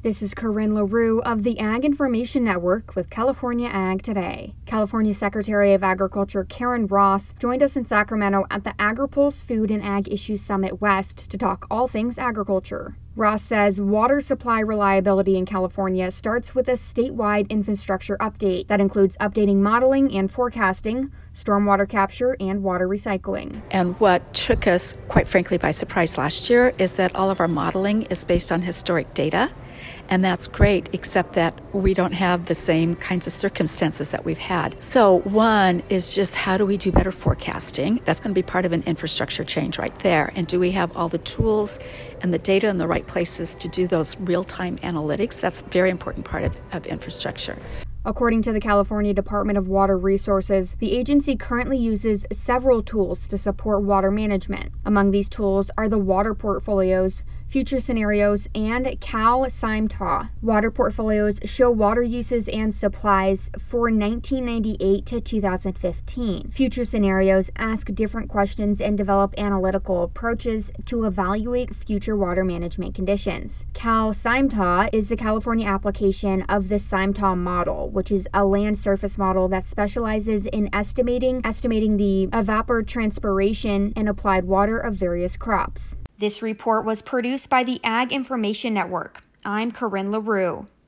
This is Corinne LaRue of the Ag Information Network with California Ag Today. California Secretary of Agriculture Karen Ross joined us in Sacramento at the AgriPulse Food and Ag Issues Summit West to talk all things agriculture. Ross says water supply reliability in California starts with a statewide infrastructure update that includes updating modeling and forecasting, stormwater capture, and water recycling. And what took us, quite frankly, by surprise last year is that all of our modeling is based on historic data. And that's great, except that we don't have the same kinds of circumstances that we've had. So one is just how do we do better forecasting? That's going to be part of an infrastructure change right there. And do we have all the tools and the data in the right places to do those real-time analytics? That's a very important part of infrastructure. According to the California Department of Water Resources, the agency currently uses several tools to support water management. Among these tools are the water portfolios, future scenarios, and CalSIMTA. Water portfolios show water uses and supplies for 1998 to 2015. Future scenarios ask different questions and develop analytical approaches to evaluate future water management conditions. CalSIMTA is the California application of the SIMTA model, which is a land surface model that specializes in estimating the evapotranspiration and applied water of various crops. This report was produced by the Ag Information Network. I'm Corinne LaRue.